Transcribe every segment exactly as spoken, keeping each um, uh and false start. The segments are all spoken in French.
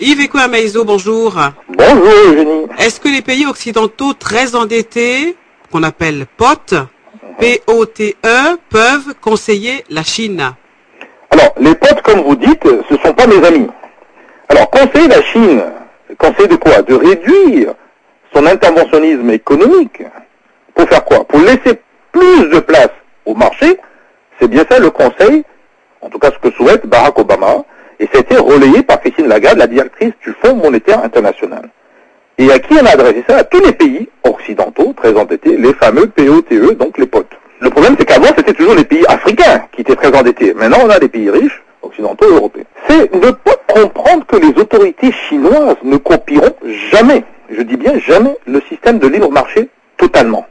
Yves Kwame-Aizo, bonjour. Bonjour Eugénie. Est-ce que les pays occidentaux très endettés, qu'on appelle P O T, P O T E, peuvent conseiller la Chine? Alors, les potes, comme vous dites, ce ne sont pas mes amis. Alors, conseiller la Chine, conseiller de quoi? De réduire son interventionnisme économique. Pour faire quoi? Pour laisser plus de place au marché. C'est bien ça le conseil, en tout cas ce que souhaite Barack Obama, et ça a été relayé par Christine Lagarde, la directrice du Fonds monétaire international. Et à qui on a adressé ça? À tous les pays occidentaux très endettés, les fameux P O T E, donc les potes. Le problème, c'est qu'avant, c'était toujours les pays africains qui étaient très endettés. Maintenant, on a des pays riches, occidentaux, européens. C'est ne pas comprendre que les autorités chinoises ne copieront jamais, je dis bien jamais, le système de libre marché totalement.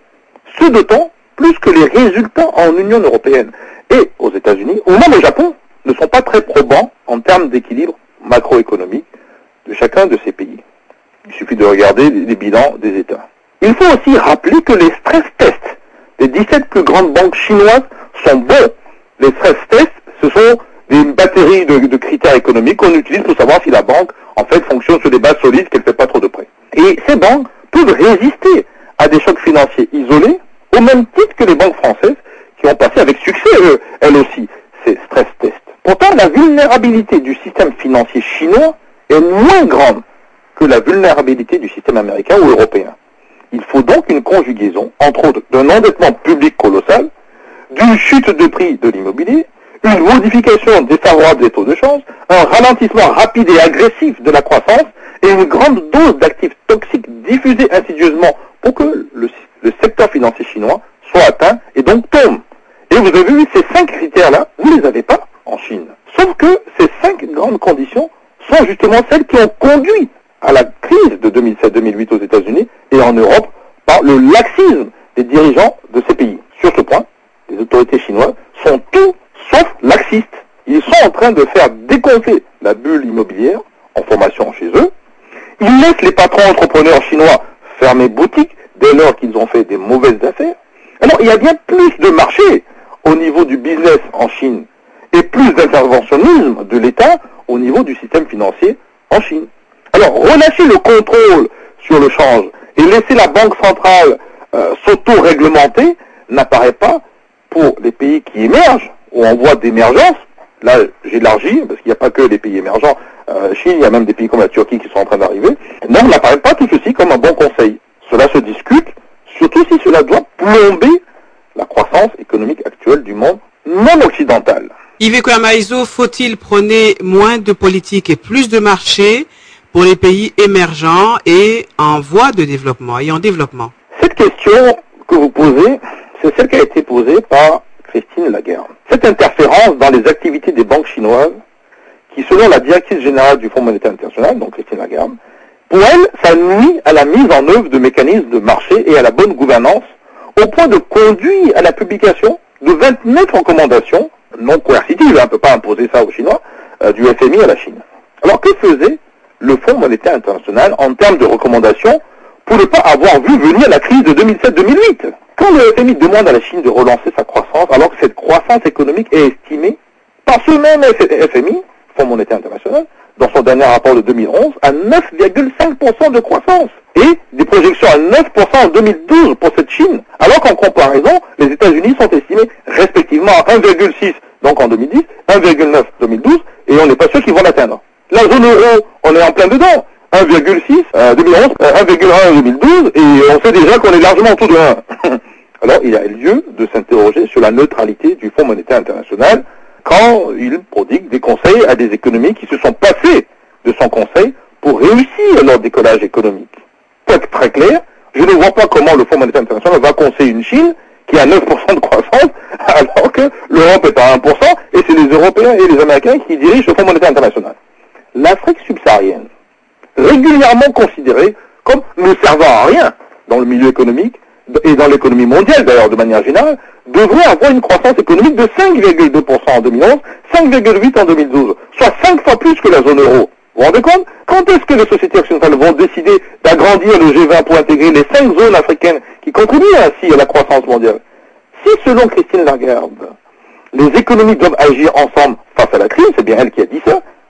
Ce d'autant plus que les résultats en Union européenne et aux États-Unis, ou même au Japon, ne sont pas très probants en termes d'équilibre macroéconomique de chacun de ces pays. Il suffit de regarder les bilans des États. Il faut aussi rappeler que les stress tests des dix-sept plus grandes banques chinoises sont bons. Les stress tests, ce sont des batteries de, de critères économiques qu'on utilise pour savoir si la banque, en fait, fonctionne sur des bases solides, qu'elle ne fait pas trop de prêts. Et ces banques peuvent résister à des chocs financiers isolés, au même titre que les banques françaises, qui ont passé avec succès, eux, elles aussi, ces stress tests. Pourtant, la vulnérabilité du système financier chinois est moins grande que la vulnérabilité du système américain ou européen. Il faut donc une conjugaison, entre autres, d'un endettement public colossal, d'une chute de prix de l'immobilier, une modification défavorable des taux de change, un ralentissement rapide et agressif de la croissance et une grande dose d'actifs toxiques diffusés insidieusement pour que le, le secteur financier chinois soit atteint et donc tombe. Et vous avez vu, ces cinq critères-là, vous ne les avez pas en Chine. Sauf que ces cinq grandes conditions sont justement celles qui ont conduit à la crise de deux mille sept deux mille huit aux États-Unis et en Europe par le laxisme des dirigeants de ces pays. Sur ce point, les autorités chinoises sont tout sauf laxistes. Ils sont en train de faire dégonfler la bulle immobilière en formation chez eux. Ils laissent les patrons entrepreneurs chinois fermer boutique dès lors qu'ils ont fait des mauvaises affaires. Alors, il y a bien plus de marché au niveau du business en Chine et plus d'interventionnisme de l'État au niveau du système financier en Chine. Alors, relâcher le contrôle sur le change et laisser la banque centrale euh, s'auto-réglementer n'apparaît pas pour les pays qui émergent ou en voie d'émergence. Là, j'élargis, parce qu'il n'y a pas que les pays émergents. Euh, Chine, il y a même des pays comme la Turquie qui sont en train d'arriver. Non, n'apparaît pas tout ceci comme un bon conseil. Cela se discute, surtout si cela doit plomber la croissance économique actuelle du monde non occidental. Yves Kwame-Aizo, faut-il prôner moins de politique et plus de marché pour les pays émergents et en voie de développement et en développement? Cette question que vous posez, c'est celle qui a été posée par Christine Lagarde. Cette interférence dans les activités des banques chinoises, qui selon la directrice générale du Fonds monétaire international, donc Christine Lagarde, pour elle, ça nuit à la mise en œuvre de mécanismes de marché et à la bonne gouvernance, au point de conduire à la publication de vingt-neuf recommandations non coercitives, on ne peut pas imposer ça aux Chinois, euh, du F M I à la Chine. Alors que faisait le Fonds monétaire international en termes de recommandations pour ne pas avoir vu venir la crise de deux mille sept deux mille huit? Quand le F M I demande à la Chine de relancer sa croissance, alors que cette croissance économique est estimée par ce même F M I, Fonds monétaire international, dans son dernier rapport de deux mille onze, à neuf virgule cinq pour cent de croissance et des projections à neuf pour cent en deux mille douze pour cette Chine, alors qu'en comparaison, les États-Unis sont estimés respectivement à un virgule six donc en deux mille dix, un virgule neuf en deux mille douze, et on n'est pas sûr qu'ils vont l'atteindre. La zone euro, on est en plein dedans, un virgule six en deux mille onze, un virgule un en deux mille douze, et on sait déjà qu'on est largement autour de un. Alors il y a lieu de s'interroger sur la neutralité du Fonds monétaire international quand il prodigue des conseils à des économies qui se sont passées de son conseil pour réussir leur décollage économique. Pour être très clair, je ne vois pas comment le Fonds monétaire international va conseiller une Chine qui a neuf pour cent de croissance alors que l'Europe est à un pour cent et c'est les Européens et les Américains qui dirigent le Fonds monétaire international. L'Afrique subsaharienne, régulièrement considérée comme ne servant à rien dans le milieu économique et dans l'économie mondiale d'ailleurs de manière générale, devrait avoir une croissance économique de cinq virgule deux pour cent en deux mille onze, cinq virgule huit pour cent en deux mille douze, soit cinq fois plus que la zone euro. Vous vous rendez compte? Quand est-ce que les sociétés occidentales vont décider d'agrandir le G vingt pour intégrer les cinq zones africaines qui contribuent ainsi à la croissance mondiale? Si, selon Christine Lagarde, les économies doivent agir ensemble face à la crise, c'est bien elle qui a dit ça,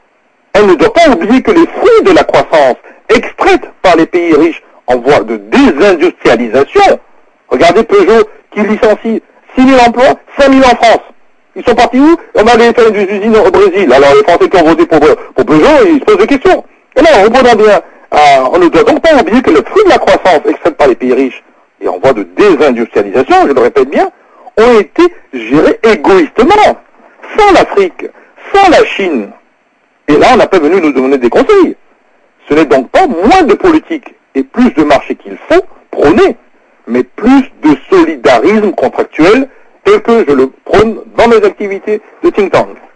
elle ne doit pas oublier que les fruits de la croissance extraite par les pays riches en voie de désindustrialisation, regardez Peugeot qui licencie six mille emplois, cinq mille en France. Ils sont partis où? On va aller faire des usines au Brésil. Alors les Français qui ont voté pour, pour Peugeot, ils se posent des questions. Et là, reprenons bien, euh, on ne doit donc pas oublier que les fruits de la croissance extraite par les pays riches et en voie de désindustrialisation, je le répète bien, ont été gérés égoïstement, sans l'Afrique, sans la Chine. Et là, on n'a pas venu nous donner des conseils. Ce n'est donc pas moins de politique et plus de marché qu'il faut prôner, mais plus de solidarisme contractuel tel que je le prône dans mes activités de think tank.